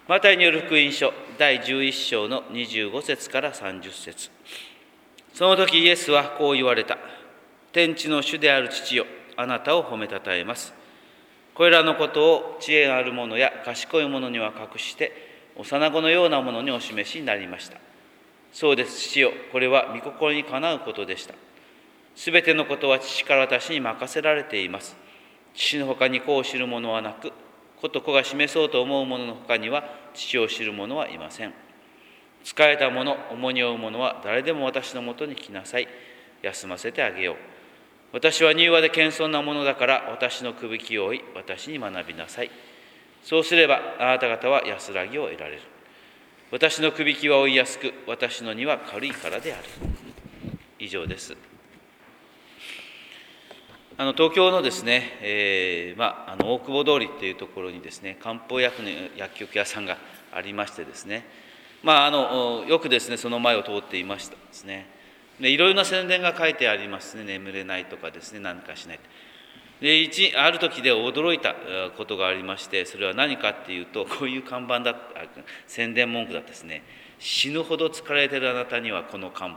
マタイによる福音書第11章の25節から30節。その時イエスはこう言われた。天地の主である父よ、あなたを褒めたたえます。これらのことを知恵ある者や賢い者には隠して、幼子のような者にお示しになりました。そうです、父よ、これは御心にかなうことでした。すべてのことは父から私に任せられています。父のほかに子を知る者はなく、子と子が示そうと思う者のほかには父を知る者はいません。疲れた者、重荷を負う者は誰でも私のもとに来なさい。休ませてあげよう。私は柔和で謙遜なものだから、私のくびきを追い、私に学びなさい。そうすれば、あなた方は安らぎを得られる。私のくびきは追いやすく、私の荷は軽いからである。以上です。東京のですね、大久保通りというところにですね、漢方薬の薬局屋さんがありましてですね、よくですね、その前を通っていましたですね。で、いろいろな宣伝が書いてありますね。眠れないとかですね、何かしない。で、ある時で驚いたことがありまして、それは何かっていうと、こういう看板宣伝文句だったですね。死ぬほど疲れてるあなたにはこの漢方って。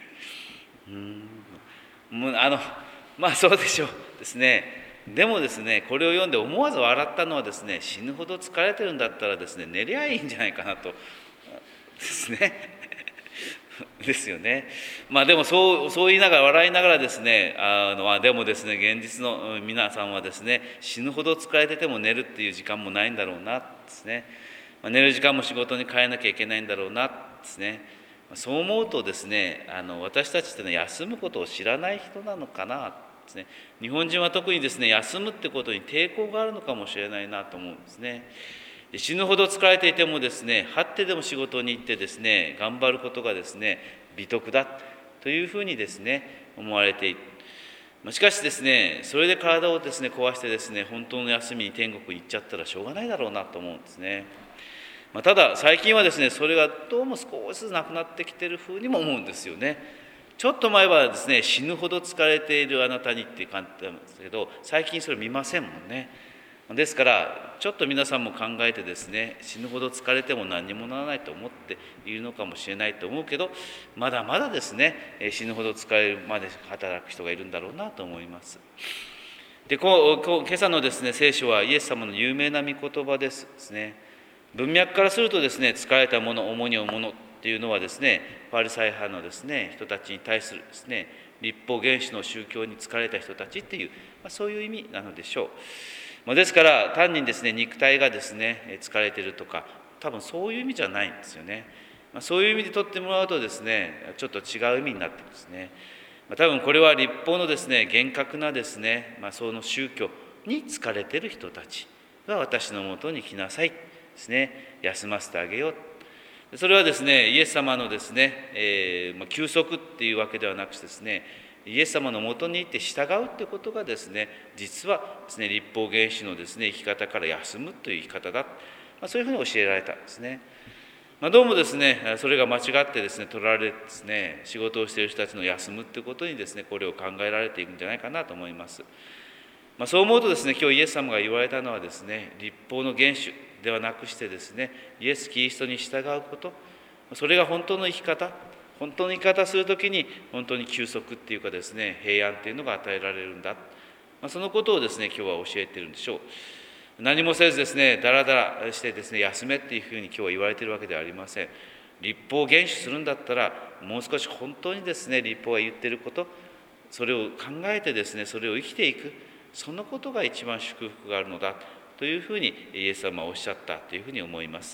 そうでしょうですね。でもですね、これを読んで思わず笑ったのはですね、死ぬほど疲れてるんだったらですね、寝りゃいいんじゃないかなとですねですよね。でもそう言いながら笑いながらですね、でもですね、現実の皆さんはですね、死ぬほど疲れてても寝るっていう時間もないんだろうなですね。寝る時間も仕事に変えなきゃいけないんだろうなですね。そう思うとですね、私たちってね、休むことを知らない人なのかなですね。日本人は特にですね、休むってことに抵抗があるのかもしれないなと思うんですね。死ぬほど疲れていてもですね、張ってでも仕事に行ってですね、頑張ることがですね、美徳だというふうにですね、思われている。しかしですね、それで体をですね、壊してですね、本当の休みに天国に行っちゃったらしょうがないだろうなと思うんですね。ただ最近はですね、それがどうも少しずつなくなってきているふうにも思うんですよね。ちょっと前はですね、死ぬほど疲れているあなたにっていう感じなんですけど、最近それ見ませんもんね。ですからちょっと皆さんも考えてですね、死ぬほど疲れても何にもならないと思っているのかもしれないと思うけど、まだまだですね、死ぬほど疲れるまで働く人がいるんだろうなと思います。で、今朝のですね、聖書はイエス様の有名な御言葉ですね。文脈からするとですね、疲れた者、重荷を負う者っていうのはですね、パリサイ派のですね、人たちに対するですね、律法原始の宗教に疲れた人たちっていう、そういう意味なのでしょう。ですから単にですね、肉体がですね、疲れているとか、多分そういう意味じゃないんですよね。そういう意味で取ってもらうとですね、ちょっと違う意味になってるんですね。多分これは律法のですね、厳格なですね、その宗教に疲れている人たちが私のもとに来なさいですね、休ませてあげよう。それはですね、イエス様のですね、休息っていうわけではなくてですね、イエス様のもとに行って従うということがですね、実はですね、律法原始のですね、生き方から休むという生き方だ、そういうふうに教えられたんですね。どうもですね、それが間違ってですね、取られてですね、仕事をしている人たちの休むということにですね、これを考えられていくんじゃないかなと思います。そう思うとですね、今日イエス様が言われたのはですね、律法の原首ではなくしてですね、イエス・キリストに従うこと、それが本当の生き方、本当の生き方するときに本当に休息っていうかですね、平安っていうのが与えられるんだ、そのことをですね、今日は教えているんでしょう。何もせずですね、だらだらしてですね、休めっていうふうに今日は言われているわけではありません。律法を厳守するんだったら、もう少し本当にですね、律法が言っていること、それを考えてですね、それを生きていく、そのことが一番祝福があるのだというふうにイエス様はおっしゃったというふうに思います。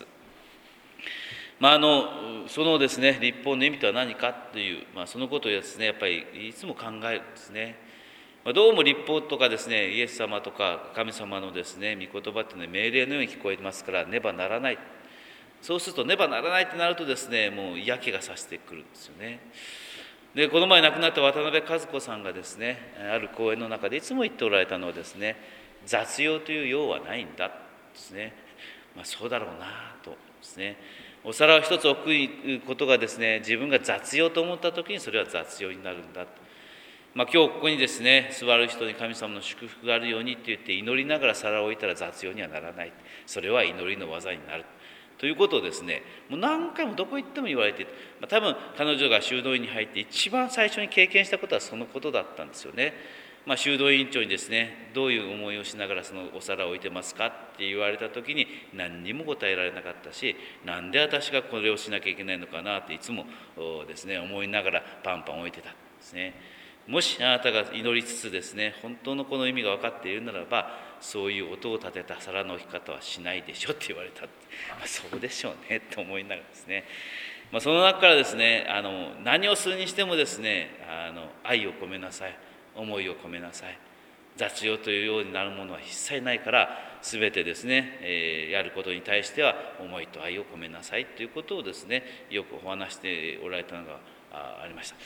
そのですね、律法の意味とは何かという、そのことをですね、やっぱりいつも考えるんですね。どうも律法とかですね、イエス様とか神様のですね、御言葉っていうのは命令のように聞こえますから、ねばならない。そうするとねばならないってなるとですね、もう嫌気がさしてくるんですよね。で、この前亡くなった渡辺和子さんがですね、ある講演の中でいつも言っておられたのはですね、雑用という用はないんだですね。そうだろうなとですね。お皿を一つ置くことがですね、自分が雑用と思った時にそれは雑用になるんだと。 今日ここにですね座る人に神様の祝福があるようにって言って祈りながら皿を置いたら雑用にはならない。それは祈りの技になるということをですね、もう何回もどこ行っても言われている。多分彼女が修道院に入って一番最初に経験したことはそのことだったんですよね。修道院長にですね、どういう思いをしながらそのお皿を置いてますかって言われた時に何にも答えられなかったし、なんで私がこれをしなきゃいけないのかなっていつもですね思いながらパンパン置いてたんですね。もしあなたが祈りつつですね、本当のこの意味が分かっているならば、そういう音を立てた皿の置き方はしないでしょって言われた。そうでしょうねと思いながらですね、その中からですね、何をするにしてもですね、愛を込めなさい、思いを込めなさい、雑用というようになるものは一切ないから、全てですね、やることに対しては思いと愛を込めなさいということをですね、よくお話しておられたのがありました。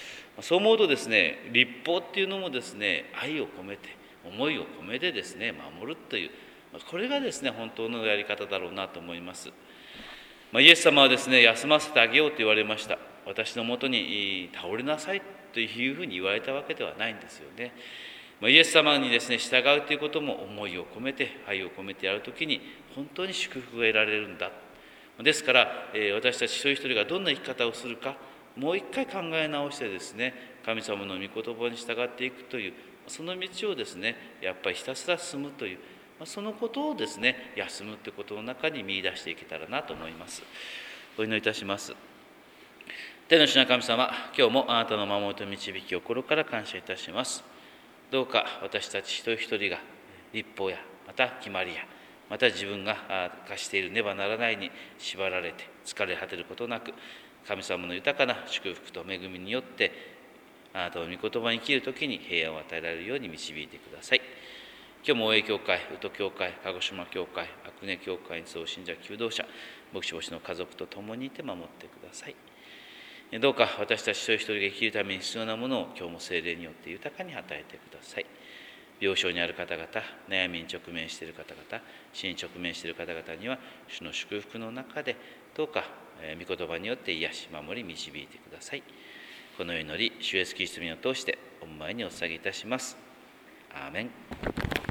そう思うとですね、律法っていうのもですね、愛を込めて思いを込めてですね守るという、これがですね本当のやり方だろうなと思います。イエス様はですね、休ませてあげようと言われました。私のもとに倒れなさいというふうに言われたわけではないんですよね。イエス様にですね従うということも思いを込めて愛を込めてやるときに本当に祝福が得られるんだ。ですから私たち一人一人がどんな生き方をするか、もう一回考え直してですね、神様の御言葉に従っていくという、その道をですねやっぱりひたすら進むという、そのことをですね休むということの中に見出していけたらなと思います。お祈りいたします。天の主な神様、今日もあなたの守りと導きを心から感謝いたします。どうか私たち一人一人が律法やまた決まりやまた自分が課しているねばならないに縛られて疲れ果てることなく、神様の豊かな祝福と恵みによってあなたの御言葉に生きるときに平安を与えられるように導いてください。今日も大江教会、宇都教会、鹿児島教会、阿久根教会に集う信者求道者、牧師牧師の家族と共にいて守ってください。どうか私たち一人一人が生きるために必要なものを今日も聖霊によって豊かに与えてください。病床にある方々、悩みに直面している方々、死に直面している方々には主の祝福の中でどうか御言葉によって癒し守り導いてください。この祈り、主イエスキリストにを通して御前にお捧げいたします。アーメン。